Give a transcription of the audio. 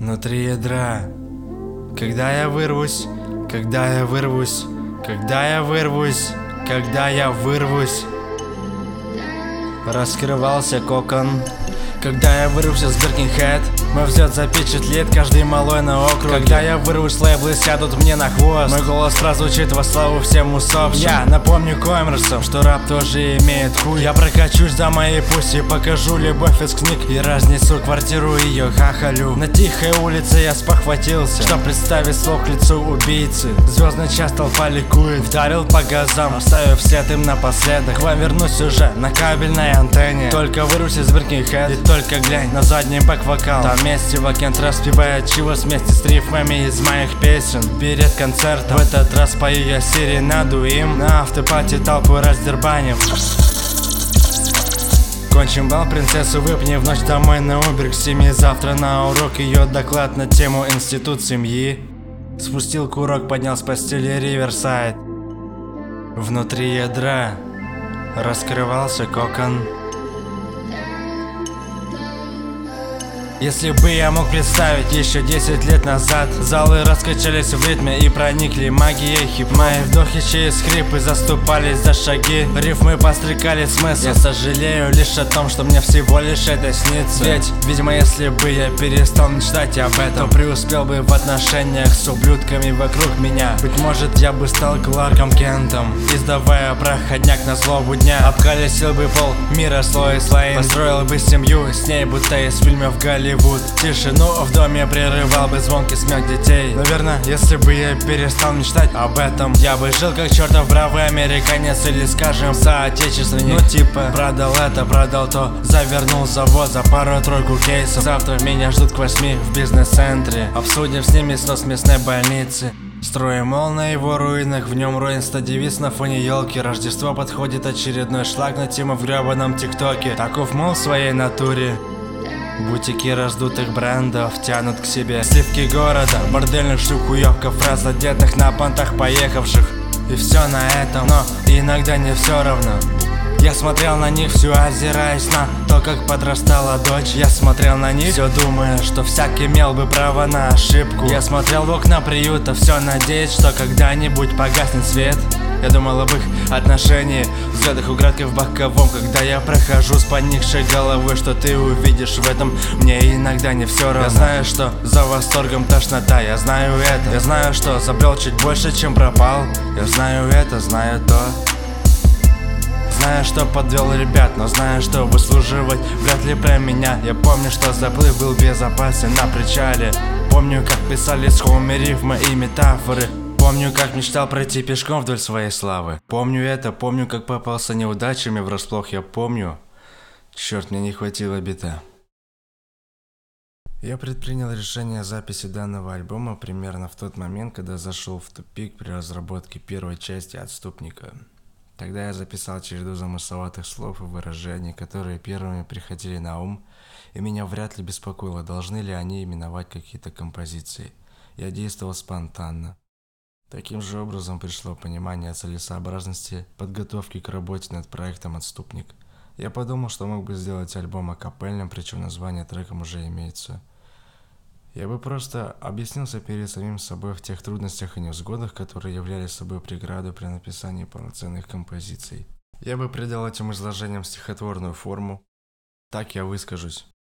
внутри ядра. Когда я вырвусь, когда я вырвусь, когда я вырвусь, когда я вырвусь. Раскрывался кокон. Когда я вырвусь из Birkenhead, мой взгляд запечатлит каждый малой на округе. Когда я вырвусь, лейблы сядут мне на хвост. Мой голос прозвучит во славу всем усопшим. Я напомню коммерсам, что рап тоже имеет хуй. Я прокачусь до моей пуси, покажу любовь из книг и разнесу квартиру ее хахалю. На тихой улице я спохватился, что представить слов к лицу убийцы. Звездный час толпа ликует, вдарил по газам, оставив след им напоследок. К вам вернусь уже на кабельной антенне. Только вырвусь из Birkenhead, и только глянь на задний бэк-вокал. Там вместе Вакент распевает чивос вместе с рифмами из моих песен. Перед концертом в этот раз пою я серенаду им. На автопати толпу раздербаним. Кончим бал, принцессу выпни в ночь домой на Убер к 7. Завтра на урок ее доклад на тему институт семьи. Спустил курок, поднял с постели Риверсайд. Внутри ядра раскрывался кокон. Если бы я мог представить еще 10 лет назад, залы раскачались в ритме и проникли магией хип. Мои вдохи через хрипы заступались за шаги, рифмы пострекали смысл. Я сожалею лишь о том, что мне всего лишь это снится. Ведь, видимо, если бы я перестал мечтать об этом, то преуспел бы в отношениях с ублюдками вокруг меня. Быть может, я бы стал Кларком Кентом, издавая проходняк на злобу дня. Обколесил бы пол мира слой слоин, построил бы семью с ней, будто из фильмов Голливуд. Тишину в доме прерывал бы звонкий смех детей. Наверное, если бы я перестал мечтать об этом, я бы жил как чертов бравый американец или, скажем, соотечественник. Ну типа, продал это, продал то, завернул завод за пару-тройку кейсов. Завтра меня ждут к 8 в бизнес-центре, обсудим с ними снос местной больницы. Строим мол на его руинах, в нем руин 109 на фоне елки. Рождество подходит, очередной шлаг на тему в гребаном тиктоке. Таков мол в своей натуре. Бутики раздутых брендов тянут к себе сливки города, бордельных штук, уёбков, фраз одетых на понтах поехавших. И все на этом, но иногда не все равно. Я смотрел на них, всю озираясь на то, как подрастала дочь. Я смотрел на них, все думая, что всякий имел бы право на ошибку. Я смотрел в окна приюта, все надеясь, что когда-нибудь погаснет свет. Я думал об их отношении, взглядах украдкой в боковом. Когда я прохожу с поникшей головой, что ты увидишь в этом, мне иногда не все равно. Я знаю, что за восторгом тошнота, я знаю это. Я знаю, что забрел чуть больше, чем пропал. Я знаю это, знаю то. Знаю, что подвел ребят, но знаю, что выслуживать вряд ли про меня. Я помню, что заплыв был безопасен на причале. Помню, как писали с хоми рифмы и метафоры. Помню, как мечтал пройти пешком вдоль своей славы. Помню это, помню, как попался неудачами врасплох. Я помню, черт, мне не хватило бита. Я предпринял решение о записи данного альбома примерно в тот момент, когда зашел в тупик при разработке первой части «Отступника». Тогда я записал череду замысловатых слов и выражений, которые первыми приходили на ум, и меня вряд ли беспокоило, должны ли они именовать какие-то композиции. Я действовал спонтанно. Таким же образом пришло понимание целесообразности подготовки к работе над проектом «Отступник». Я подумал, что мог бы сделать альбом акапельным, причем название треком уже имеется. Я бы просто объяснился перед самим собой в тех трудностях и невзгодах, которые являлись собой преградой при написании полноценных композиций. Я бы придал этим изложениям стихотворную форму. Так я выскажусь.